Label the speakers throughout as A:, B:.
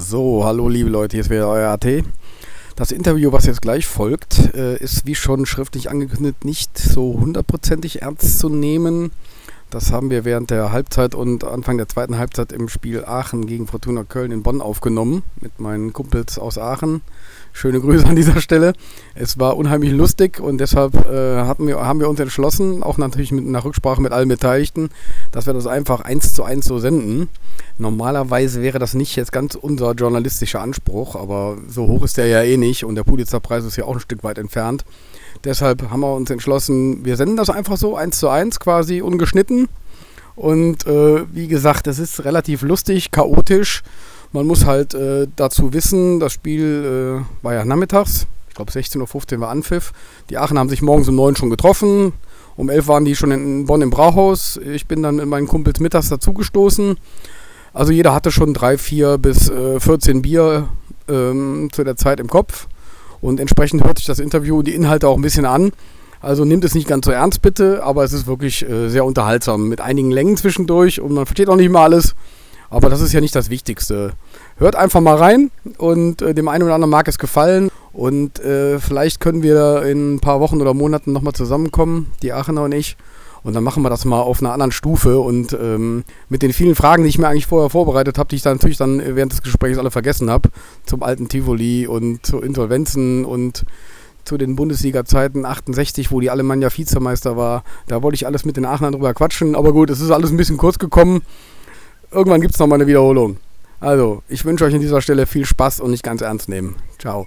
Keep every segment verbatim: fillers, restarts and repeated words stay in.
A: So, hallo liebe Leute, hier ist wieder euer A T. Das Interview, was jetzt gleich folgt, ist wie schon schriftlich angekündigt nicht so hundertprozentig ernst zu nehmen. Das haben wir während der Halbzeit und Anfang der zweiten Halbzeit im Spiel Aachen gegen Fortuna Köln in Bonn aufgenommen mit meinen Kumpels aus Aachen. Schöne Grüße an dieser Stelle. Es war unheimlich lustig und deshalb äh, hatten wir, haben wir uns entschlossen, auch natürlich mit einer Rücksprache mit allen Beteiligten, dass wir das einfach eins zu eins so senden. Normalerweise wäre das nicht jetzt ganz unser journalistischer Anspruch, aber so hoch ist der ja eh nicht und der Pulitzerpreis ist ja auch ein Stück weit entfernt. Deshalb haben wir uns entschlossen, wir senden das einfach so eins zu eins quasi ungeschnitten und äh, wie gesagt, es ist relativ lustig, chaotisch. Man muss halt äh, dazu wissen, das Spiel äh, war ja nachmittags, ich glaube sechzehn Uhr fünfzehn war Anpfiff. Die Aachener haben sich morgens um neun schon getroffen, um elf waren die schon in Bonn im Brauhaus. Ich bin dann mit meinen Kumpels mittags dazugestoßen. Also jeder hatte schon drei, vier bis äh, vierzehn Bier ähm, zu der Zeit im Kopf. Und entsprechend hört sich das Interview und die Inhalte auch ein bisschen an. Also nehmt es nicht ganz so ernst bitte, aber es ist wirklich äh, sehr unterhaltsam mit einigen Längen zwischendurch und man versteht auch nicht mal alles. Aber das ist ja nicht das Wichtigste. Hört einfach mal rein und äh, dem einen oder anderen mag es gefallen. Und äh, vielleicht können wir in ein paar Wochen oder Monaten nochmal zusammenkommen, die Aachener und ich. Und dann machen wir das mal auf einer anderen Stufe. Und ähm, mit den vielen Fragen, die ich mir eigentlich vorher vorbereitet habe, die ich dann natürlich dann während des Gesprächs alle vergessen habe, zum alten Tivoli und zu Insolvenzen und zu den Bundesliga-Zeiten achtundsechzig, wo die Alemannia Vizemeister war. Da wollte ich alles mit den Aachenern drüber quatschen. Aber gut, es ist alles ein bisschen kurz gekommen. Irgendwann gibt es nochmal eine Wiederholung. Also, ich wünsche euch an dieser Stelle viel Spaß und nicht ganz ernst nehmen. Ciao.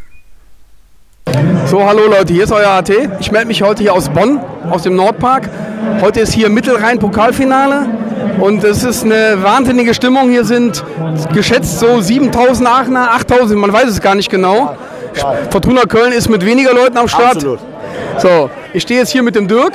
A: So, hallo Leute, hier ist euer A T. Ich melde mich heute hier aus Bonn, aus dem Nordpark. Heute ist hier Mittelrhein-Pokalfinale und es ist eine wahnsinnige Stimmung. Hier sind geschätzt so siebentausend Aachener, achttausend, man weiß es gar nicht genau. Fortuna Köln ist mit weniger Leuten am Start.
B: Absolut.
A: So, ich stehe jetzt hier mit dem Dirk.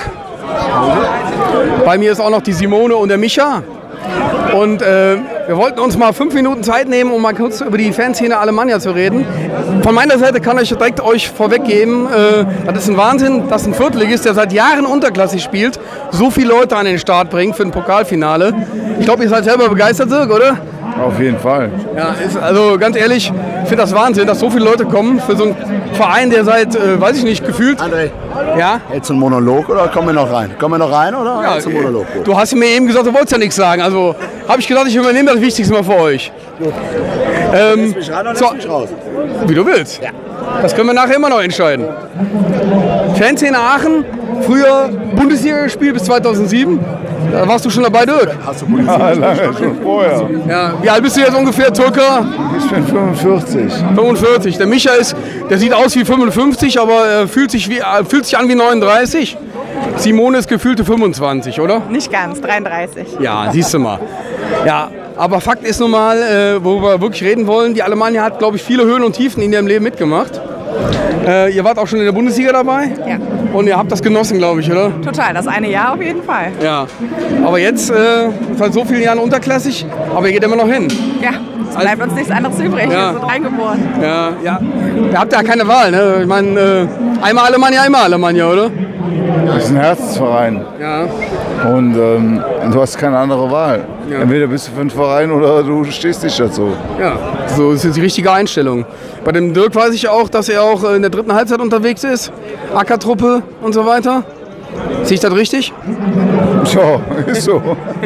A: Bei mir ist auch noch die Simone und der Micha. Und äh, wir wollten uns mal fünf Minuten Zeit nehmen, um mal kurz über die Fanszene Alemannia zu reden. Von meiner Seite kann ich direkt euch vorweggeben, äh, das ist ein Wahnsinn, dass ein Viertligist, der seit Jahren unterklassig spielt, so viele Leute an den Start bringt für ein Pokalfinale. Ich glaube, ihr seid selber begeistert, Dirk, oder?
B: Auf jeden Fall.
A: Ja, ist, also ganz ehrlich, ich finde das Wahnsinn, dass so viele Leute kommen für so einen Verein, der seit, äh, weiß ich nicht, gefühlt...
B: André,
A: ja?
B: jetzt ein Monolog oder kommen wir noch rein? Kommen wir noch rein oder
A: Ja,
B: jetzt ein Monolog? Gut.
A: du hast mir eben gesagt, du wolltest ja nichts sagen. Also habe ich gesagt, ich übernehme das Wichtigste mal für euch. Ähm,
B: Lässt mich rein oder
A: so,
B: lässt mich raus?
A: Wie du willst.
B: Ja.
A: Das können wir nachher immer noch entscheiden. Fanszene Aachen, früher Bundesliga gespielt bis zweitausendsieben. Da warst du schon dabei, Dirk?
B: Hast du Bundesliga?
C: Ja, lange schon vorher.
A: Ja. Wie alt bist du jetzt ungefähr, Türker?
C: Ich bin fünfundvierzig.
A: fünfundvierzig. Der Micha ist, der sieht aus wie fünfundfünfzig, aber äh, fühlt, sich wie, äh, fühlt sich an wie neununddreißig. Simone ist gefühlte fünfundzwanzig, oder?
D: Nicht ganz, dreiunddreißig.
A: Ja, siehst du mal. Ja, aber Fakt ist nun mal, äh, worüber wir wirklich reden wollen, die Alemannia hat, glaube ich, viele Höhen und Tiefen in ihrem Leben mitgemacht. Äh, ihr wart auch schon in der Bundesliga dabei?
D: Ja.
A: Und ihr habt das genossen, glaube ich, oder?
D: Total, das eine Jahr auf jeden Fall.
A: Ja. Aber jetzt, äh, seit so vielen Jahren unterklassig, aber ihr geht immer noch hin.
D: Ja, es bleibt uns nichts anderes übrig,
A: Ja.
D: wir sind reingeboren.
A: Ja, ja. Ihr habt ja keine Wahl, ne? Ich meine, äh, einmal Alemannia, einmal Alemannia, oder?
C: Das ist ein Herzensverein.
A: Ja.
C: Und ähm, du hast keine andere Wahl.
A: Ja.
C: Entweder bist du für einen Verein oder du stehst nicht dazu.
A: Ja, so ist jetzt die richtige Einstellung. Bei dem Dirk weiß ich auch, dass er auch in der dritten Halbzeit unterwegs ist. Ackertruppe und so weiter. Sehe ich das richtig?
C: Ja, ist so.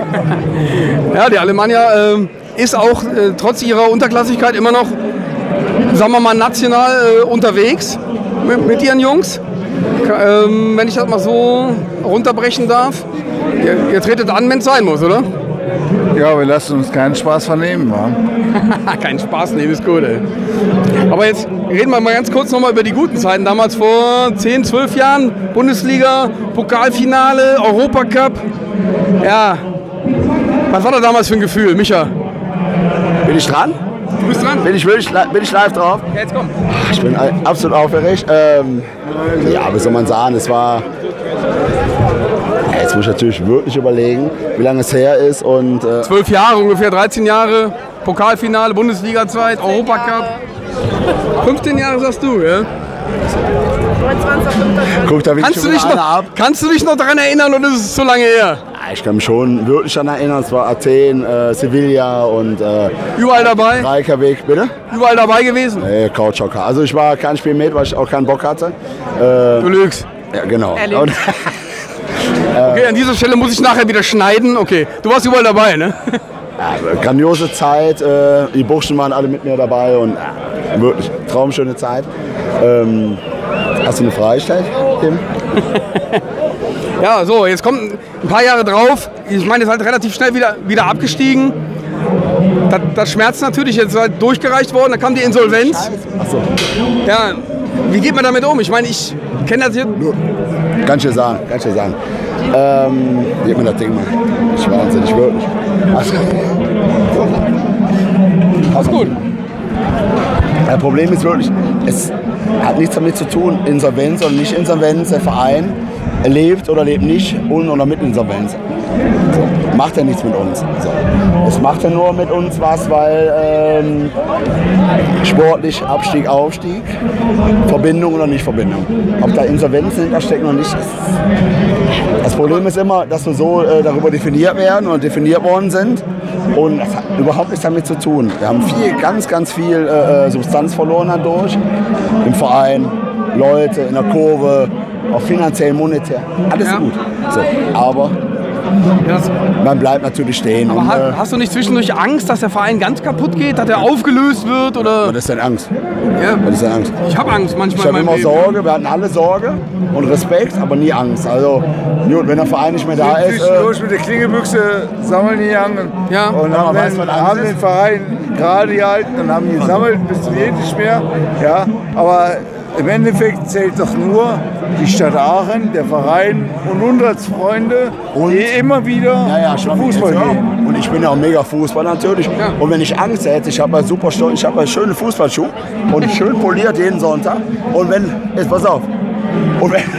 A: Ja, die Alemannia äh, ist auch äh, trotz ihrer Unterklassigkeit immer noch, sagen wir mal, national äh, unterwegs mit, mit ihren Jungs. Ka- ähm, wenn ich das mal so runterbrechen darf. Ihr, ihr tretet an, wenn es sein muss, oder?
C: Ja, wir lassen uns keinen Spaß vernehmen. Wa?
A: Kein Spaß nehmen, ist gut, ey. Aber jetzt reden wir mal ganz kurz nochmal über die guten Zeiten. Damals vor zehn, zwölf Jahren, Bundesliga, Pokalfinale, Europacup. Ja, was war da damals für ein Gefühl, Micha?
B: Bin ich dran?
A: Du bist dran?
B: Bin ich, wirklich, li- bin ich live drauf?
A: Ja, jetzt komm.
B: Ich bin a- absolut aufgeregt. Ähm, ja, wie soll man sagen, es war... Ja, jetzt muss ich natürlich wirklich überlegen, wie lange es her ist und... Äh,
A: Zwölf Jahre, ungefähr dreizehn Jahre, Pokalfinale, Bundesliga-Zeit, Europacup. fünfzehn Jahre sagst du, ja?
B: guck, da winkt
A: Kannst du,
B: schon
A: dich
B: wieder
A: noch,
B: einer ab.
A: kannst du dich noch daran erinnern oder ist es so lange her?
B: ich kann mich schon wirklich daran erinnern. Es war Athen, äh, Sevilla und äh,
A: Überall dabei?
B: Reykjavik, bitte?
A: Überall dabei gewesen?
B: Nee, Couchhocker. Also ich war kein Spiel mit, weil ich auch keinen Bock hatte. Äh,
A: Du lügst.
B: ja, genau.
D: Ehrlich?
B: Und,
A: Okay, an dieser Stelle muss ich nachher wieder schneiden. Okay, du warst überall dabei, ne?
B: ja, grandiose Zeit. Äh, die Burschen waren alle mit mir dabei und äh, wirklich traumschöne Zeit. Ähm, hast du eine Frage gestellt, Tim?
A: Ja, so, jetzt kommt ein paar Jahre drauf. Ich meine, ihr seid relativ schnell wieder, wieder abgestiegen. Das, das schmerzt natürlich, jetzt seid durchgereicht worden, dann kam die Insolvenz.
B: Achso,
A: Ja, wie geht man damit um? Ich meine, ich kenne das jetzt.
B: kann ich dir sagen, kann ich dir sagen. Ähm, gib mir das Ding mal. Ich wahnsinnig, wirklich. Also,
A: Alles gut.
B: das Problem ist wirklich, es hat nichts damit zu tun, Insolvenz oder nicht Insolvenz. Der Verein lebt oder lebt nicht un- oder mit Insolvenz. So, macht ja nichts mit uns. So. Es macht ja nur mit uns was, weil ähm, sportlich Abstieg, Aufstieg, Verbindung oder nicht Verbindung. Ob da Insolvenzen hinterstecken oder nicht. Ist, das Problem ist immer, dass wir so äh, darüber definiert werden und definiert worden sind. Und das hat überhaupt nichts damit zu tun. Wir haben viel, ganz, ganz viel äh, Substanz verloren dadurch. Im Verein, Leute, in der Kurve, auch finanziell, monetär. Alles
A: Ja.
B: gut. So, aber
A: Das,
B: man bleibt natürlich stehen.
A: aber
B: und,
A: ha-
B: äh,
A: hast du nicht zwischendurch Angst, dass der Verein ganz kaputt geht, dass er aufgelöst wird? Oder?
B: was ist denn Angst?
A: Ja,
B: Was ist denn Angst?
A: ich habe Angst manchmal
B: Ich habe
A: in
B: immer
A: meinem Leben.
B: Sorge, wir hatten alle Sorge und Respekt, aber nie Angst. Also, gut, wenn der Verein nicht mehr da ist. Äh,
C: Zwischendurch mit der Klingelbüchse sammeln die Jangen.
A: Ja.
C: Und
B: Ja,
C: haben,
B: weiß,
C: den,
B: was Angst
C: haben
B: ist.
C: den Verein gerade gehalten und haben gesammelt bis zum geht nicht mehr. Ja, aber im Endeffekt zählt doch nur die Stadt Aachen, der Verein und unsere Freunde,
B: Und?
C: die immer wieder
B: Ja, ja,
C: zum
B: schon
C: Fußball
B: jetzt, ja.
C: gehen.
B: Und ich bin ja auch mega Fußballer natürlich.
A: Ja.
B: Und wenn ich Angst hätte, ich habe ja super stolz, ich habe ja schöne Fußballschuhe und schön poliert jeden Sonntag. Und wenn, jetzt pass auf. Und wenn,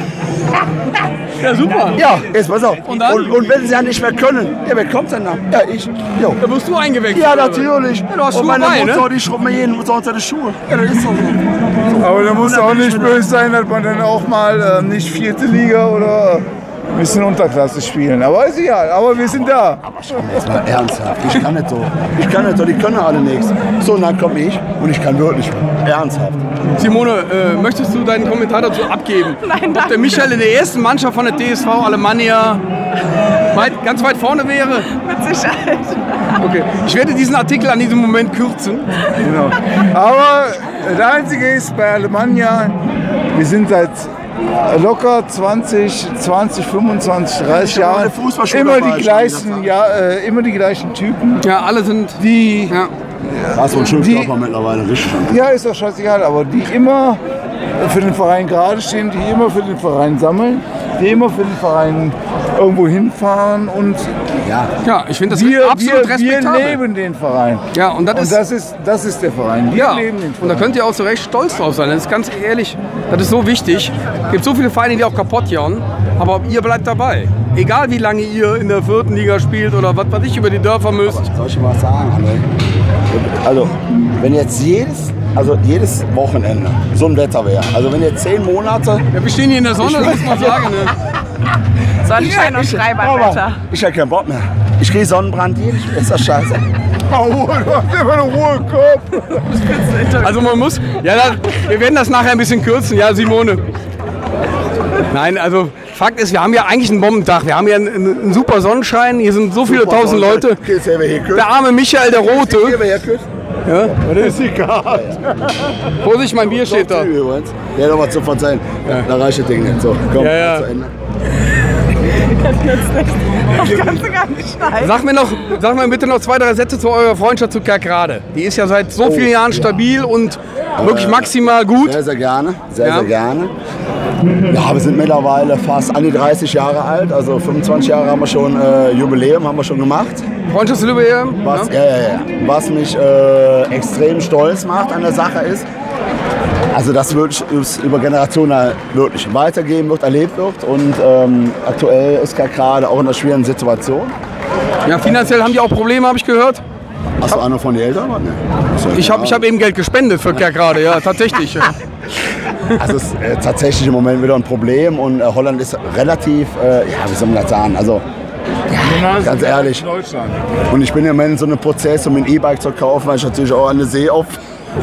A: Ja, super.
B: ja, jetzt pass auf.
A: Und dann?
B: Und, und wenn sie ja nicht mehr können, ja, wer kommt denn da? Ja, ich. Jo.
A: Da wirst du eingewechselt.
B: Ja,
A: oder?
B: natürlich.
A: Ja, du hast
B: und
A: Schuhe
B: meine
A: bei,
B: Mutter,
A: ne?
B: die schrubbt mir jeden Sonntag die Schuhe. Ja, das ist doch so.
C: Aber da muss
B: Und dann
C: auch
B: bin ich
C: nicht
B: wieder-
C: böse sein, dass man dann auch mal äh, nicht vierte Liga oder ein bisschen Unterklasse spielen. Aber ist egal, aber wir sind da.
B: Jetzt mal ernsthaft, ich kann nicht so. Ich kann nicht so, die können alle nichts. So, und dann komme ich und ich kann wirklich ernsthaft.
A: Simone, äh, möchtest du deinen Kommentar dazu abgeben?
D: Nein,
A: Ob der
D: danke.
A: Michael in der ersten Mannschaft von der T S V Alemannia weit, ganz weit vorne wäre?
D: Mit Sicherheit.
A: Okay. Ich werde diesen Artikel an diesem Moment kürzen.
C: Genau. Aber das Einzige ist bei Alemannia, wir sind seit locker zwanzig, zwanzig, fünfundzwanzig, dreißig
B: Ich hab
C: Jahren
B: meine Fußballschuhe
C: immer
B: dabei,
C: die,
B: schon
C: gleichen, ja, äh, immer die gleichen Typen,
A: Ja, alle sind.
C: die,
A: Ja.
B: Da ist so ein
C: Die-
B: Schimpfkörper mittlerweile richtig.
C: ja ist doch scheißegal, aber die immer für den Verein gerade stehen, die immer für den Verein sammeln, die immer für den Verein irgendwo hinfahren und
B: Ja,
A: Ja, ich finde das
C: wir,
A: absolut
C: wir, wir
A: respektabel.
C: leben den Verein.
A: Ja, und das
C: Und
A: ist.
C: das ist, das ist der Verein. Wir
A: Ja,
C: leben den
A: und
C: Verein.
A: da könnt ihr auch so recht stolz drauf sein. Das ist ganz ehrlich, das ist so wichtig. Es gibt so viele Vereine, die auch kaputt jahren, aber ihr bleibt dabei. Egal wie lange ihr in der vierten Liga spielt oder was weiß ich über die Dörfer müsst.
B: soll ich mal was sagen, André? Also, wenn jetzt jedes, also jedes Wochenende so ein Wetter wäre, also wenn jetzt zehn Monate.
A: Ja, wir stehen hier in der Sonne, das muss man sagen. Ne?
D: Sonnenschein und Schreiberwetter.
B: Ich hab keinen Bock mehr. Ich kriege Sonnenbrand jeden, ist das scheiße.
C: Oh, du hast immer eine Ruhe im Kopf.
A: Also man muss, ja, da, wir werden das nachher ein bisschen kürzen, ja, Simone. Nein, also Fakt ist, wir haben ja eigentlich einen Bombentag. Wir haben ja einen, einen super Sonnenschein, hier sind so viele tausend Leute.
B: Okay, jetzt werden wir hier küssen.
A: Der arme Michael, der Rote.
B: Hier wir hier küssen.
A: Ja,
B: Das ist egal.
A: Vorsicht, mein Bier steht da.
B: Übrigens. Ja, noch mal zu verzeihen. Da reicht das Ding nicht. So, komm,
A: Ja, ja.
B: zu Ende.
D: Das kannst du gar nicht schneiden.
A: Sag mir, noch, sag mir bitte noch zwei, drei Sätze zu eurer Freundschaft zu Kerkrade. Die ist ja seit so vielen Jahren stabil und wirklich maximal gut.
B: Sehr, sehr gerne. Sehr,
A: Ja.
B: sehr gerne. Ja, wir sind mittlerweile fast an die dreißig Jahre alt. Also fünfundzwanzig Jahre haben wir schon äh, Jubiläum, haben wir schon gemacht.
A: Freundschaftsjubiläum.
B: Was,
A: Ja.
B: ja, ja, ja. Was mich äh, extrem stolz macht an der Sache ist, also dass wirklich es über Generationen wirklich weitergehen wird, erlebt wird. Und ähm, aktuell ist gerade auch in einer schwierigen Situation.
A: Ja, finanziell haben die auch Probleme, habe ich gehört.
B: Hast du einer von den Eltern? Nee. Ist ja
A: Ich habe ich
B: klar.
A: hab eben Geld gespendet für Kerkrade, ja, tatsächlich. Ja.
B: Also es ist äh, tatsächlich im Moment wieder ein Problem und äh, Holland ist relativ, äh, ja, wie soll man das sagen, also
C: Ja,
B: ganz ehrlich.
C: Deutschland.
B: Und ich bin im Moment in so einem Prozess, um ein E-Bike zu kaufen, weil ich natürlich auch an der See auf.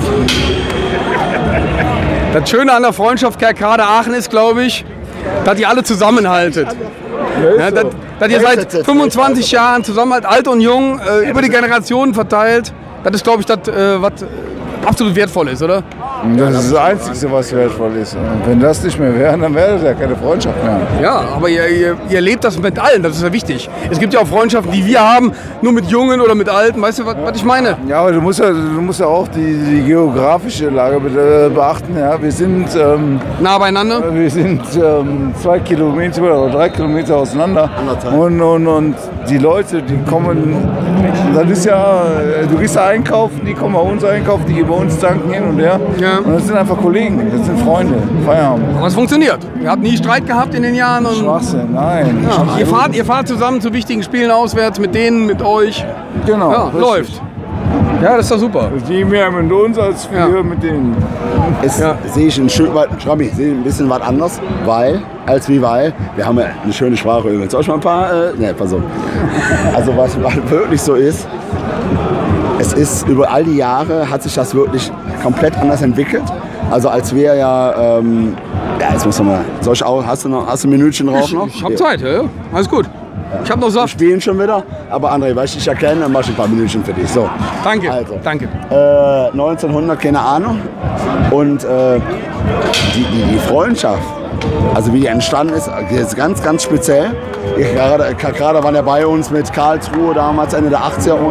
A: Das Schöne an der Freundschaft Kerkrade Aachen ist, glaube ich, dass ihr alle zusammenhaltet. Ja, dass, dass ihr seit fünfundzwanzig Jahren zusammenhaltet, alt und jung, äh, über die Generationen verteilt. Das ist, glaube ich, das, äh, was absolut wertvoll ist, oder?
C: Das ist das Einzige, was wertvoll ist. Und wenn das nicht mehr wäre, dann wäre das ja keine Freundschaft mehr.
A: Ja, aber ihr, ihr, ihr lebt das mit allen, das ist ja wichtig. Es gibt ja auch Freundschaften, die wir haben, nur mit Jungen oder mit Alten. Weißt du, was, was ich meine?
C: Ja, aber du musst ja, du musst ja auch die, die geografische Lage be- beachten. Ja. Wir sind, ähm,
A: Nah beieinander?
C: wir sind ähm, zwei Kilometer oder drei Kilometer auseinander. Und, und, und die Leute, die kommen, das ist ja, du gehst da einkaufen, die kommen bei uns einkaufen, die gehen bei uns tanken hin und her.
A: Ja.
C: Und das sind einfach Kollegen, das sind Freunde, Feierabend.
A: Aber es funktioniert. Ihr habt nie Streit gehabt in den Jahren. Und
C: Schwachsinn, nein.
A: ja, ihr, fahrt, ihr fahrt zusammen zu wichtigen Spielen auswärts mit denen, mit euch.
C: Genau.
A: Ja,
C: richtig.
A: läuft. Ja, das ist doch super.
C: Die mehr mit uns als wir
A: Ja.
C: mit denen.
B: Es
A: Ja.
B: sehe ich ein Stück weit, Schrammi, sehe ich ein bisschen was anders, weil, als wie weil, wir haben ja eine schöne Sprache übrigens. Soll ich mal ein paar, äh, ne, pass auf. Also was wirklich so ist, es ist über all die Jahre hat sich das wirklich komplett anders entwickelt. Also als wir ja, ähm, ja jetzt muss man mal, soll ich auch, hast du noch, hast du ein Minütchen drauf
A: Ich,
B: noch?
A: ich hab Zeit, ja. Alles gut. Ich hab noch
B: Wir
A: Saft.
B: spielen schon wieder, aber André, weil ich dich erkenne, dann mach ich ein paar Minütchen für dich. So.
A: Danke,
B: Also.
A: danke.
B: Äh, neunzehnhundert, keine Ahnung. Und äh, die, die, die Freundschaft, also wie die entstanden ist, ist ganz, ganz speziell. Ich gerade, gerade waren ja bei uns mit Karlsruhe damals, Ende der achtziger und,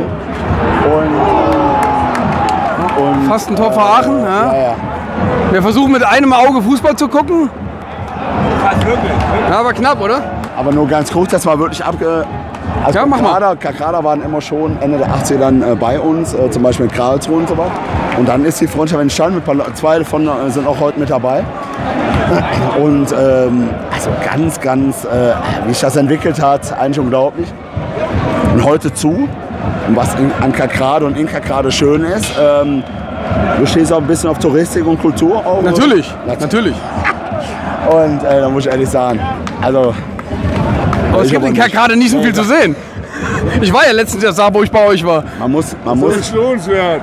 B: und, und
A: Fast ein Tor für Aachen. Ja.
B: ja, ja.
A: Wir versuchen mit einem Auge Fußball zu gucken. Ja, aber knapp, oder?
B: Aber nur ganz kurz, das war wirklich abge... Also
A: Ja, mach mal.
B: Kakrada, Kakrada waren immer schon Ende der achtziger dann äh, bei uns, äh, zum Beispiel mit Karlsruhe und so weiter. Und dann ist die Freundschaft entstanden, ein paar, zwei davon äh, sind auch heute mit dabei. Und ähm, also ganz, ganz, äh, wie sich das entwickelt hat, eigentlich unglaublich. Und heute zu, und was in, an Kakrade und in Kakrade schön ist, ähm, du stehst auch ein bisschen auf Touristik und Kultur. Auch,
A: Natürlich,
B: Nat-
A: natürlich.
B: Und äh, da muss ich ehrlich sagen, also...
A: Aber es
B: ich
A: gibt
B: aber
A: in
B: nicht.
A: Kerkrade nicht so viel zu sehen. Ich war ja letztens erst da, wo ich bei euch war.
B: Man muss, man
C: Das
B: muss,
C: ist lohnenswert.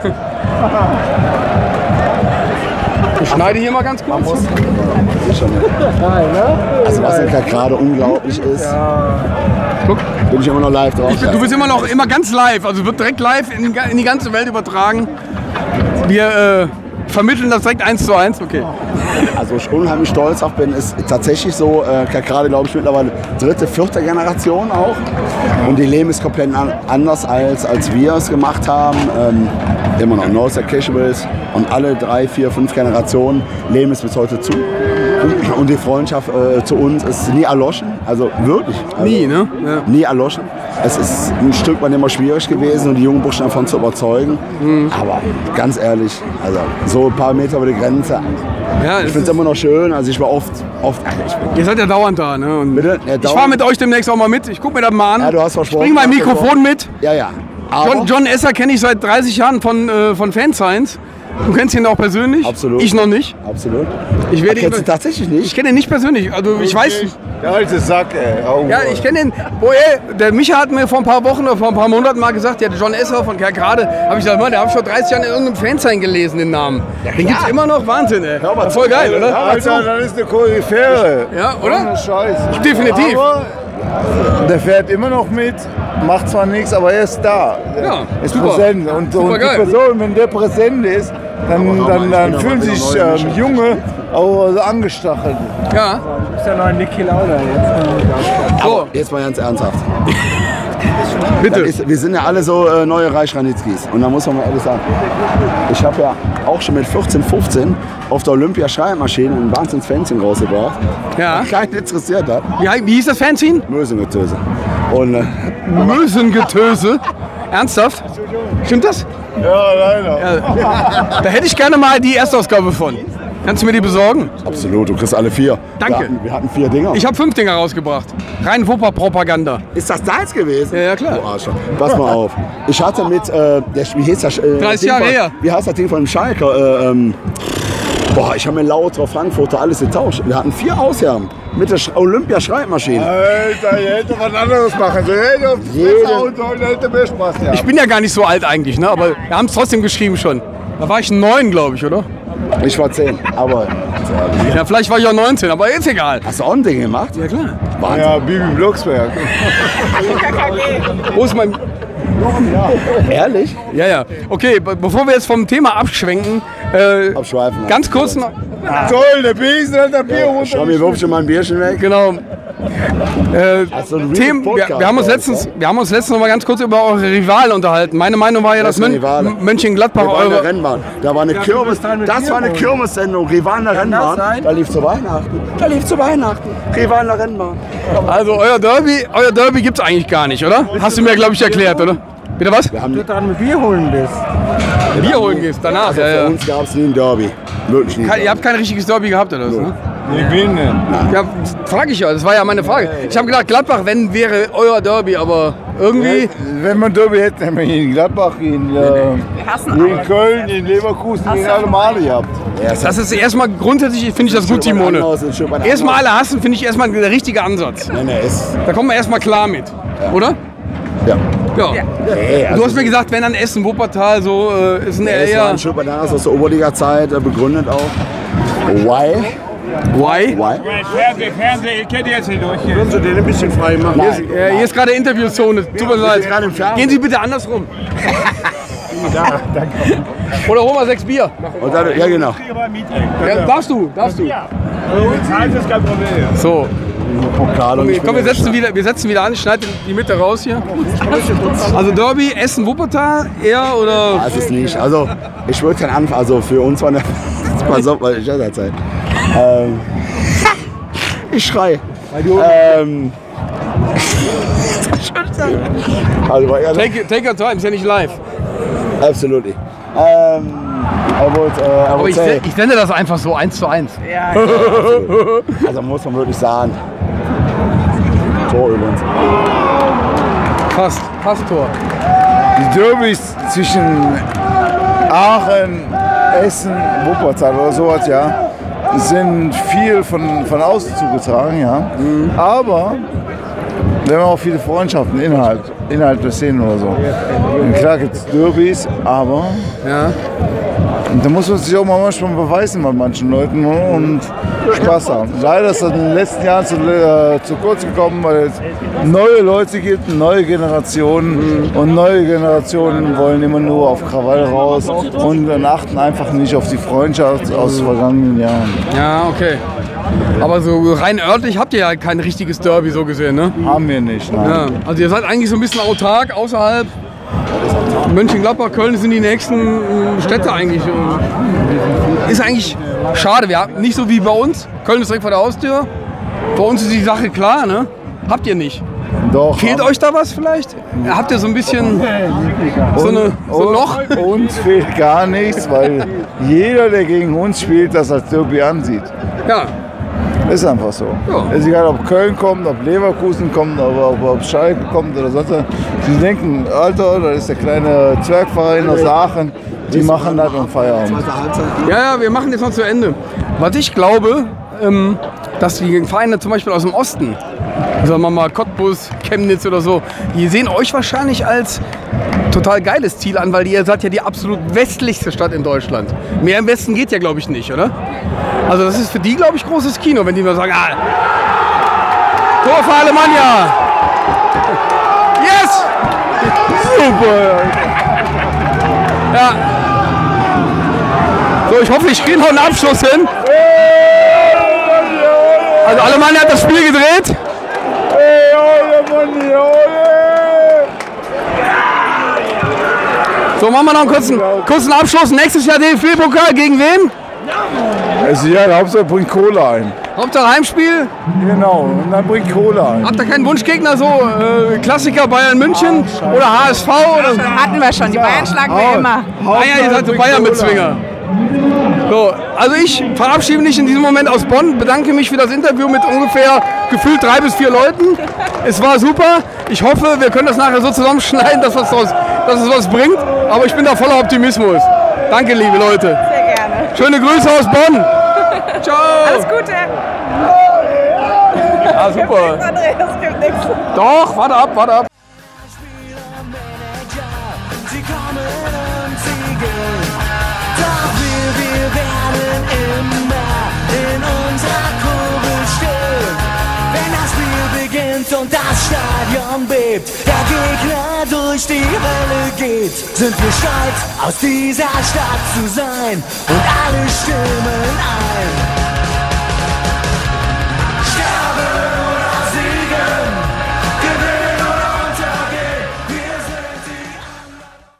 A: Ich schneide hier mal ganz kurz.
B: schon, also was in Kakrade unglaublich ist,
A: Guck.
B: bin ich immer noch live drauf.
A: Ich, du bist immer noch immer ganz live, also wird direkt live in, die- in die ganze Welt übertragen. Wir äh, vermitteln das direkt eins zu eins. Okay.
B: Also ich unheimlich stolz auf bin, ist tatsächlich so, äh, Kakrade glaube ich mittlerweile dritte, vierte Generation auch. Und die leben es komplett an, anders als, als wir es gemacht haben. Ähm, immer noch North Casuals und alle drei, vier, fünf Generationen leben es bis heute zu. Und die Freundschaft äh, zu uns ist nie erloschen, also wirklich. Also
A: Nie, ne? Ja.
B: Nie erloschen. Es ist ein Stück weit immer schwierig gewesen, um die jungen Burschen davon zu überzeugen.
A: Mhm.
B: Aber ganz ehrlich, also so ein paar Meter über die Grenze.
A: Ja,
B: Ich
A: es
B: finde es
A: ist,
B: immer noch schön, also ich war oft, oft, also ich bin,
A: ihr seid ja dauernd da, ne? Und
B: Bitte? Ja,
A: ich
B: dauernd.
A: fahre mit euch demnächst auch mal mit. Ich guck mir das mal an.
B: Ja, du hast versprochen.
A: Ich bring mein
B: Du hast
A: Mikrofon mit.
B: ja, ja. Aber,
A: John, John Esser kenne ich seit dreißig Jahren von, äh, von Fanscience. Du kennst ihn auch persönlich.
B: Absolut.
A: Ich noch nicht.
B: Absolut.
A: Ich werde
B: Kennst du
A: ihn,
B: tatsächlich nicht?
A: ich kenne ihn nicht persönlich. Also ich weiß.
C: Der alte Sack, ey. Augen.
A: Ja, ich kenne den. Oh, ey, der Micha hat mir vor ein paar Wochen oder vor ein paar Monaten mal gesagt, der John Esser von Kerkrade, habe ich gesagt, Mann, der habe ich vor dreißig Jahren in irgendeinem Fansign gelesen, den Namen. Den gibt's immer noch. Wahnsinn, ey.
B: Hör mal
A: Ja, voll
B: zu.
A: geil, oder?
C: Alter, das ist eine Koryphäre.
A: Ja, oder?
C: Ohne Scheiß.
A: Definitiv.
C: Aber der fährt immer noch mit, macht zwar nichts, aber er ist da.
A: Ja,
C: ist
A: super.
C: präsent. Und,
A: Super
C: und die
A: geil.
C: Person, wenn der präsent ist, dann, dann, dann fühlen sich ähm, Junge auch so angestachelt.
A: Ja.
E: Das ist der neue Niki Lauda jetzt.
A: So,
B: Jetzt mal ganz ernsthaft.
A: bitte.
B: Das ist, wir sind ja alle so äh, neue Reich-Ranitzkis. Und da muss man mal ehrlich sagen, ich habe ja auch schon mit vierzehn, fünfzehn auf der Olympia-Schreibmaschine ein Wahnsinns-Fanzine rausgebracht.
A: Ja.
B: Keinen interessiert hat.
A: Wie, hei- wie hieß das Fanzine?
B: Mösengetöse. Und äh,
A: Mösengetöse. Ernsthaft? Stimmt das?
C: Ja, leider.
A: Ja. Da hätte ich gerne mal die Erstausgabe von. Kannst du mir die besorgen?
B: absolut, du kriegst alle vier.
A: Danke.
B: Wir hatten, wir hatten vier Dinger.
A: Ich habe fünf Dinger rausgebracht. Rein Wupper-Propaganda.
B: Ist das deins gewesen?
A: Ja, ja, klar.
B: Oh, Arschloch. Pass mal auf. Ich hatte mit, äh, der, wie hieß das? Äh,
A: dreißig
B: Ding
A: Jahre
B: von,
A: her.
B: Wie heißt das Ding von dem Schalker? Äh, ähm, Boah, ich habe mir lauter Frankfurter alles getauscht. Wir hatten vier Ausgaben mit der Sch- Olympia-Schreibmaschine.
C: Alter, ihr hättet was anderes machen sollen. Ihr hättet
B: Jede-
C: und so, ihr hättet mehr Spaß gehabt.
A: Ich bin ja gar nicht so alt eigentlich, ne? Aber wir haben es trotzdem geschrieben schon. Da war ich neun, glaube ich, oder?
B: Ich war zehn, aber
A: Ja, vielleicht war ich auch neunzehn, aber ist egal.
B: hast du auch ein Ding gemacht?
A: Ja, klar.
B: Wahnsinn.
C: Ja, Bibi Blocksberg.
A: Wo ist mein...
B: Ehrlich?
A: Ja, ja. Okay, be bevor wir jetzt vom Thema abschwenken, äh,
B: Abschweifen.
A: ganz kurz noch...
C: Toll, der Besen hat der Bier runter.
B: Schau, mir wirf schon mal ein Bierchen weg.
A: Genau. Äh,
B: Also ein
A: Themen, wir,
B: Podcast,
A: wir, haben uns
B: Alter.
A: letztens, wir haben uns letztens noch mal ganz kurz über eure Rivalen unterhalten. Meine Meinung war ja, dass
B: Das ist
A: Mön
B: eine Rivale.
A: Mönchengladbach
B: Wir waren in der
A: eure...
B: Rennbahn. Da war eine Kirmes. Das war eine Kirmessendung. Rivalen der Rennbahn. Da lief zu Weihnachten. Da lief zu Weihnachten. Rivalen der Rennbahn.
A: Also euer Derby, euer Derby gibt's eigentlich gar nicht, oder? Hast du mir, glaube ich, erklärt, oder? Bitte was?
B: Wir haben,
E: Du dran mit Bier holen bist.
A: Bier holen gehst, danach.
B: also
A: Ja,
B: für
A: ja.
B: uns gab es nie ein Derby. Wirklich nie.
A: Kein, ihr habt kein richtiges Derby gehabt, oder was? Ne?
C: Gewinnen.
A: Ja, frage ich ja, das war ja meine Frage. Ich habe gedacht, Gladbach, wenn, wäre euer Derby, aber irgendwie...
C: Wenn man Derby hätte, hätten wir hier in Gladbach, in, äh,
D: hassen
C: hier in Köln, in Leverkusen, in alle Male gehabt.
A: Das ist erstmal grundsätzlich, finde ich das gut, Simone. Erstmal alle hassen, finde ich erstmal der richtige Ansatz.
B: Nein, nein, ist.
A: Da kommen wir erstmal klar mit, oder?
B: Ja.
A: Ja.
B: Nee, also
A: Du hast mir gesagt, wenn dann Essen, Wuppertal, so äh, ist ein
B: es war
A: eher...
B: ein Schub Bananas aus der Oberliga-Zeit, äh, begründet auch. Why?
A: Why?
B: Why?
E: Fernseh, Fernseh, ihr kennt jetzt nicht durch.
B: Würden Sie den ein bisschen frei machen? Nein.
A: Ja, hier ist gerade Interviewzone, tut mir leid.
B: gerade im Fernsehen.
A: Gehen Sie bitte andersrum. Oder hol mal sechs Bier.
B: Und dann, ja, genau.
A: Ja, darfst du, darfst du.
E: Zeit ist kein Problem.
A: So,
B: Pokal und ich
A: komm, wir
B: bin
A: setzen, wieder, wir setzen wieder an, ich schneide die Mitte raus hier. Also Derby, Essen, Wuppertal, eher oder...
B: Das ist nicht. Also, ich würde keinen Anfang. Also, für uns war eine. Pass auf, weil ich hatte Zeit. Ähm, ich schrei. Ähm, also, war eher
A: Take, take your time, ist ja nicht live.
B: absolutely. Ähm, I would, uh, I
A: Aber
B: would
A: ich,
B: say,
A: ich sende das einfach so eins zu eins.
D: Ja,
B: also muss man wirklich sagen. Tor übrigens.
A: Fast, fast Tor.
C: Die Derbys zwischen Aachen, Essen, Wuppertal oder sowas, ja, sind viel von, von außen zugetragen, ja. Aber wir haben auch viele Freundschaften innerhalb, innerhalb der Szene oder so. Und klar gibt es Derbys, aber
A: Ja.
C: da muss man sich auch mal manchmal beweisen bei manchen Leuten und Spaß haben. Leider ist das in den letzten Jahren zu, äh, zu kurz gekommen, weil es neue Leute gibt, neue Generationen und neue Generationen wollen immer nur auf Krawall raus und dann achten einfach nicht auf die Freundschaft aus vergangenen Jahren.
A: Ja, okay. Aber so rein örtlich habt ihr ja kein richtiges Derby so gesehen, ne?
C: Haben wir nicht, nein.
A: Ja. Also ihr seid eigentlich so ein bisschen autark, außerhalb. Mönchengladbach, Köln sind die nächsten äh, Städte eigentlich. äh, Ist eigentlich schade. Wir haben nicht so wie bei uns. Köln ist direkt vor der Haustür. Bei uns ist die Sache klar, ne? Habt ihr nicht.
C: Doch,
A: Fehlt euch da was vielleicht? Habt ihr so ein bisschen so, eine, so ein Loch?
C: Uns fehlt gar nichts, weil jeder, der gegen uns spielt, das als Derby ansieht.
A: Ja.
C: Ist einfach so.
A: Ja.
C: Ist egal, ob Köln kommt, ob Leverkusen kommt, ob, ob, ob Schalke kommt oder sonst was. Sie denken, Alter, das ist der kleine Zwergverein aus Aachen. Die machen das um Feierabend.
A: Ja, ja, wir machen jetzt noch zu Ende. Was ich glaube, ähm, dass die Vereine zum Beispiel aus dem Osten, sagen wir mal Cottbus, Chemnitz oder so, die sehen euch wahrscheinlich als total geiles Ziel an, weil ihr seid ja die absolut westlichste Stadt in Deutschland. Mehr im Westen geht ja, glaube ich, nicht, oder? Also das ist für die, glaube ich, großes Kino, wenn die mal sagen, ah, Tor für Alemannia! Yes! Super! Ja. So, ich hoffe, ich kriege noch einen Abschluss hin. Also Alemannia hat das Spiel gedreht. So, machen wir noch einen kurzen, kurzen Abschluss. Nächstes Jahr D F B-Pokal gegen wen?
C: Also ja, der Hauptsache bringt Kohle ein.
A: Hauptsache Heimspiel.
C: Genau, und dann bringt Kohle ein.
A: Habt ihr keinen Wunschgegner, so äh, Klassiker Bayern München oder H S V? Oder?
D: hatten wir schon. Die Bayern schlagen wir immer.
A: Ah ja, ihr seid so Bayern-Bezwinger. So, also ich verabschiede mich in diesem Moment aus Bonn, bedanke mich für das Interview mit ungefähr gefühlt drei bis vier Leuten. Es war super. Ich hoffe, wir können das nachher so zusammenschneiden, dass, was draus, dass es was bringt. Aber ich bin da voller Optimismus. Danke, liebe Leute.
D: Sehr gerne.
A: Schöne Grüße aus Bonn. Ciao.
D: Alles Gute.
A: Ah, super.
D: Andreas, gibt nichts.
A: Doch, warte ab, warte ab.
F: Sie kommen und sie gehen. Doch wir, wir werden immer in unserer Kurve stehen. Wenn das Spiel beginnt und das Stadion bebt, der Gegner durch die Hölle geht, sind wir stolz, aus dieser Stadt zu sein und alle stimmen ein.